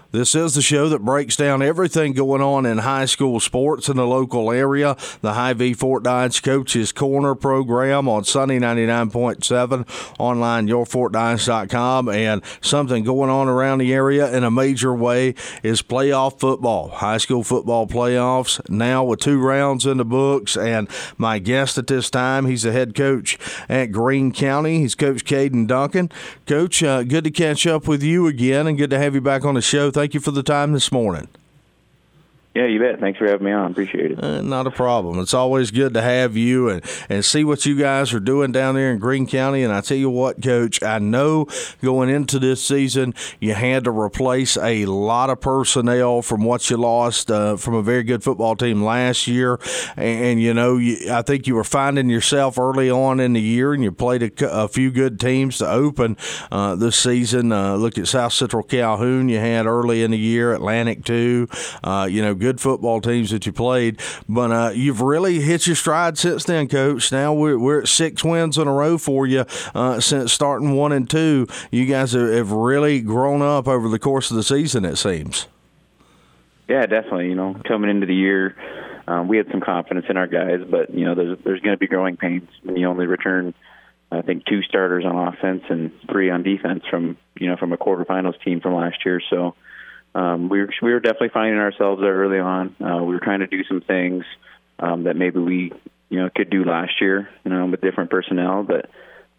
This is the show that breaks down everything going on in high school sports in the local area. The Hy-Vee Fort Dodge Coaches Corner program on Sunny 99.7, online yourfortdodge.com, and something going on around the area in a major way is playoff football. High school football playoffs now with 2 rounds in the books, and my guest at this time, he's the head coach at Greene County. He's Coach Caden Duncan. Coach, good to catch up with you again and good to have you back on the show. Thank you for the time this morning. Yeah, you bet. Thanks for having me on. Appreciate it. Not a problem. It's always good to have you and see what you guys are doing down there in Greene County. And I tell you what, Coach, I know going into this season you had to replace a lot of personnel from what you lost from a very good football team last year. And you know, I think you were finding yourself early on in the year, and you played a few good teams to open this season. Look at South Central Calhoun you had early in the year, Atlantic too. Good football teams that you played, but you've really hit your stride since then, Coach. Now we're at 6 wins in a row for you since starting 1 and 2. You guys have really grown up over the course of the season, it seems. Yeah, definitely. Coming into the year, we had some confidence in our guys, but there's going to be growing pains when you only return, I think, 2 starters on offense and 3 on defense from a quarterfinals team from last year. So. We were definitely finding ourselves there early on. We were trying to do some things that maybe we could do last year, with different personnel. But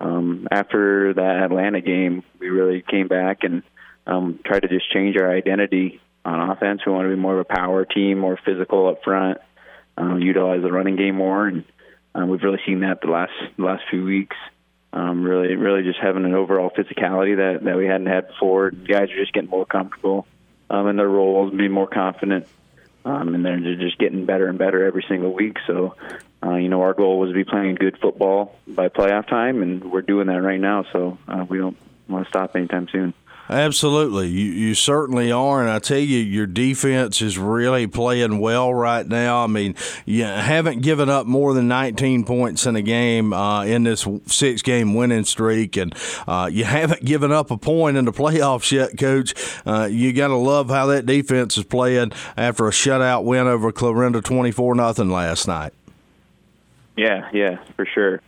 after that Atlanta game, we really came back and tried to just change our identity on offense. We want to be more of a power team, more physical up front, utilize the running game more, and we've really seen that the last few weeks. Really just having an overall physicality that we hadn't had before. Guys are just getting more comfortable in their roles, be more confident, and they're just getting better and better every single week. So, our goal was to be playing good football by playoff time, and we're doing that right now. So we don't want to stop anytime soon. Absolutely. You certainly are, and I tell you, your defense is really playing well right now. I mean, you haven't given up more than 19 points in a game in this 6-game winning streak, and you haven't given up a point in the playoffs yet, Coach. You got to love how that defense is playing after a shutout win over Clarinda 24-0 last night. Yeah, for sure.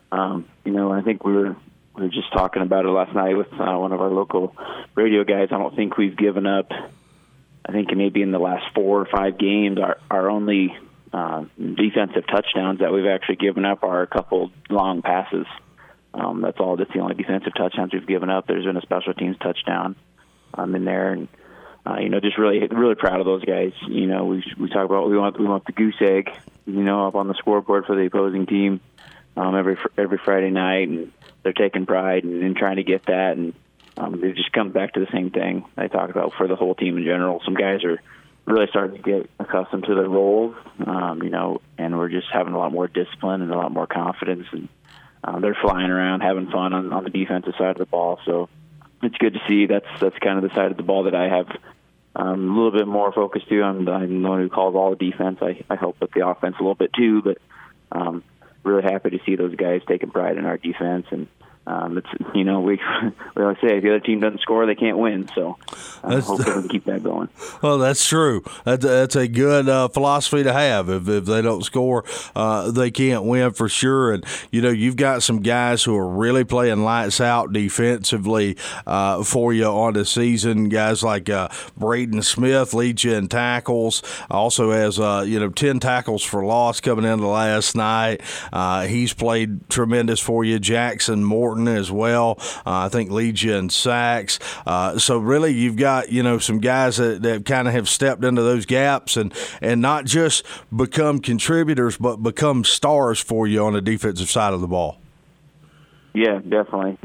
I think we were just talking about it last night with one of our local radio guys. I don't think we've given up. I think maybe in the last 4 or 5 games, our only defensive touchdowns that we've actually given up are a couple long passes. That's all. That's the only defensive touchdowns we've given up. There's been a special teams touchdown in there, and just really proud of those guys. We talk about we want the goose egg, up on the scoreboard for the opposing team every Friday night, and they're taking pride in trying to get that, and it just comes back to the same thing I talked about for the whole team in general. Some guys are really starting to get accustomed to their roles, and we're just having a lot more discipline and a lot more confidence, and they're flying around, having fun on the defensive side of the ball. So it's good to see. That's kind of the side of the ball that I have a little bit more focused to. I'm the one who calls all the defense. I help with the offense a little bit too, but really happy to see those guys taking pride in our defense. And it's we always say if the other team doesn't score, they can't win. So hopefully we can keep that going. Well, that's true. That's a good philosophy to have. If they don't score, they can't win for sure. And you've got some guys who are really playing lights out defensively for you on the season. Guys like Braden Smith leads you in tackles. Also has 10 tackles for loss coming into last night. He's played tremendous for you. Jackson Morton as well, I think leads you in sacks. So really you've got, some guys that kind of have stepped into those gaps and not just become contributors, but become stars for you on the defensive side of the ball. Yeah, definitely.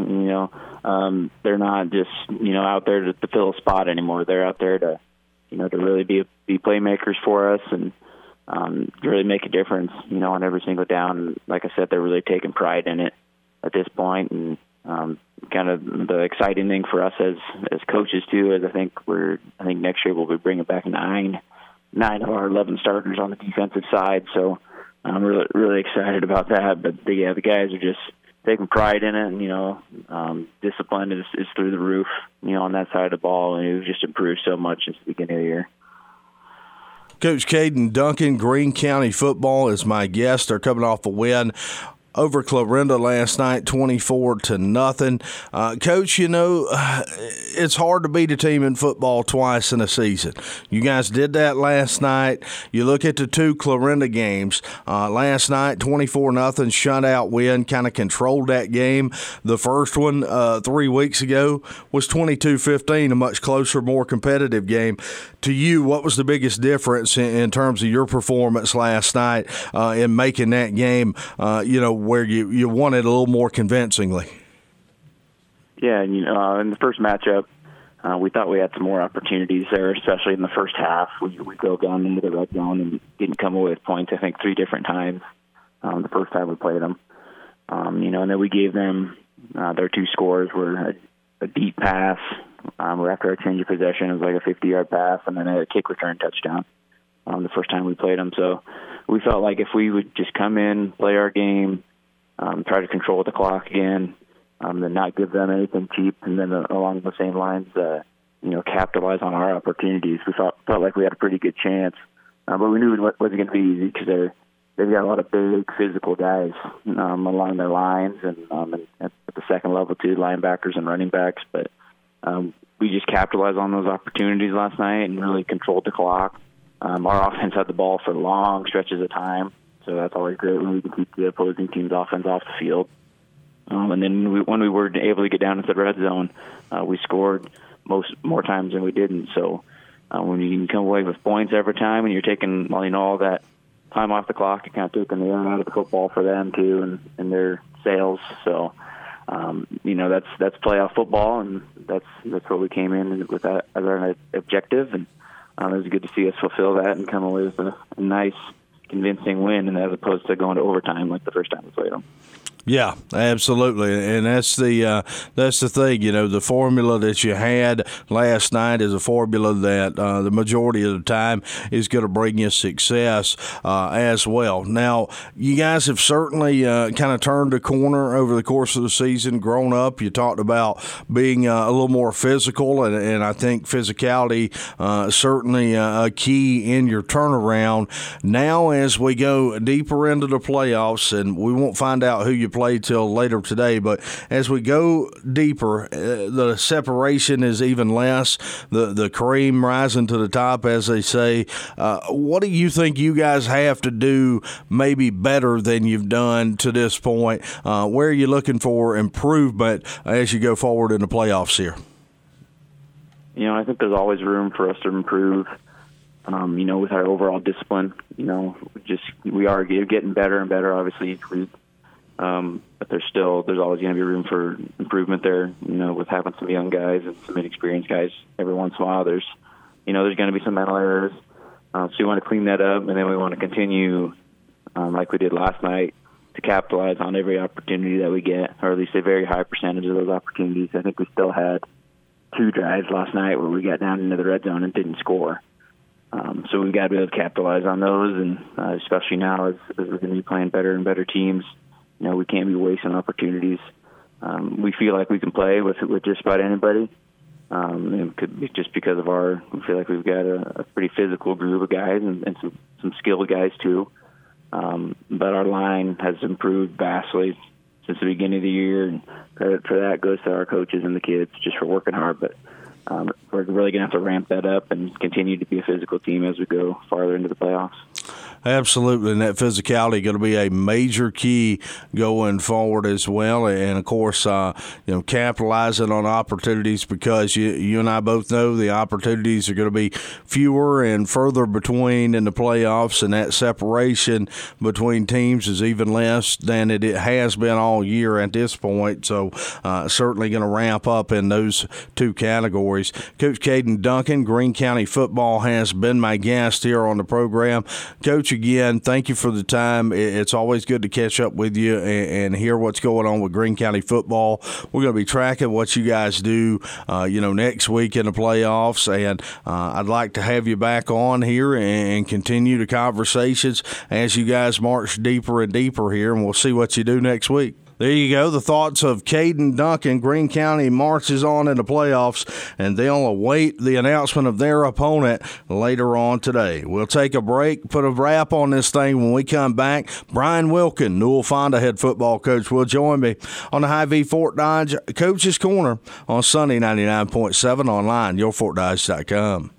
They're not just, out there to fill a spot anymore. They're out there to really be playmakers for us and really make a difference, on every single down. Like I said, they're really taking pride in it at this point, and kind of the exciting thing for us as coaches too is I think next year we'll be bringing back nine of our 11 starters on the defensive side. So I'm really excited about that. But the guys are taking pride in it, and discipline is through the roof, on that side of the ball, and we've just improved so much since the beginning of the year. Coach Caden Duncan, Greene County football, is my guest. They're coming off a win over Clarinda last night, 24-0. Coach, it's hard to beat a team in football twice in a season. You guys did that last night. You look at the two Clarinda games. Last night, 24-0 shutout win, kind of controlled that game. The first one 3 weeks ago was 22-15, a much closer, more competitive game. To you, what was the biggest difference in terms of your performance last night in making that game, where you won it a little more convincingly? Yeah, and in the first matchup, we thought we had some more opportunities there, especially in the first half. We go down into the red zone and didn't come away with points, I think, 3 different times the first time we played them. And then we gave them their 2 scores were a deep pass after our change of possession. It was like a 50-yard pass, and then a kick return touchdown the first time we played them. So we felt like if we would just come in, play our game, try to control the clock again, then not give them anything cheap, and then along the same lines, capitalize on our opportunities. We felt like we had a pretty good chance, but we knew it wasn't going to be easy because they've got a lot of big physical guys along their lines, and at the second level too, linebackers and running backs. But we just capitalized on those opportunities last night and really controlled the clock. Our offense had the ball for long stretches of time, so that's always great when we can keep the opposing team's offense off the field. And then when we were able to get down into the red zone, we scored more times than we didn't. So when you can come away with points every time, and you're taking all that time off the clock, you're kind of taking the air out of the football for them too, and their sales. So that's playoff football, and that's what we came in with that as our objective. And it was good to see us fulfill that and come away with a nice, convincing win, and as opposed to going to overtime like the first time we played them. Yeah, absolutely, and that's the thing. The formula that you had last night is a formula that the majority of the time is going to bring you success as well. Now, you guys have certainly kind of turned a corner over the course of the season, grown up. You talked about being a little more physical, and I think physicality certainly a key in your turnaround. Now, as we go deeper into the playoffs, and we won't find out who you play till later today, but as we go deeper, the separation is even less, the cream rising to the top, as they say. What do you think you guys have to do maybe better than you've done to this point? Where are you looking for improvement as you go forward in the playoffs here? I think there's always room for us to improve. With our overall discipline, we are getting better and better, obviously, each week. But there's always going to be room for improvement there. With having some young guys and some inexperienced guys, every once in a while, there's going to be some mental errors. So we want to clean that up, and then we want to continue, like we did last night, to capitalize on every opportunity that we get, or at least a very high percentage of those opportunities. I think we still had 2 drives last night where we got down into the red zone and didn't score. So we've got to be able to capitalize on those, and especially now as we're going to be playing better and better teams. We can't be wasting opportunities. We feel like we can play with just about anybody. It could be just because we feel like we've got a pretty physical group of guys and some skilled guys too. But our line has improved vastly since the beginning of the year, and credit for that goes to our coaches and the kids just for working hard. But we're really going to have to ramp that up and continue to be a physical team as we go farther into the playoffs. Absolutely, and that physicality going to be a major key going forward as well. And of course, capitalizing on opportunities, because you and I both know the opportunities are going to be fewer and further between in the playoffs, and that separation between teams is even less than it has been all year at this point. So certainly going to ramp up in those 2 categories. Coach Caden Duncan, Greene County football, has been my guest here on the program. Coach, again, thank you for the time. It's always good to catch up with you and hear what's going on with Greene County football. We're going to be tracking what you guys do, next week in the playoffs, and I'd like to have you back on here and continue the conversations as you guys march deeper and deeper here, and we'll see what you do next week. There you go. The thoughts of Caden Duncan. Greene County marches on in the playoffs, and they'll await the announcement of their opponent later on today. We'll take a break, put a wrap on this thing. When we come back, Brian Wilkin, Newell Fonda head football coach, will join me on the Hy-Vee Fort Dodge Coach's Corner on Sunday 99.7 online, yourfortdodge.com.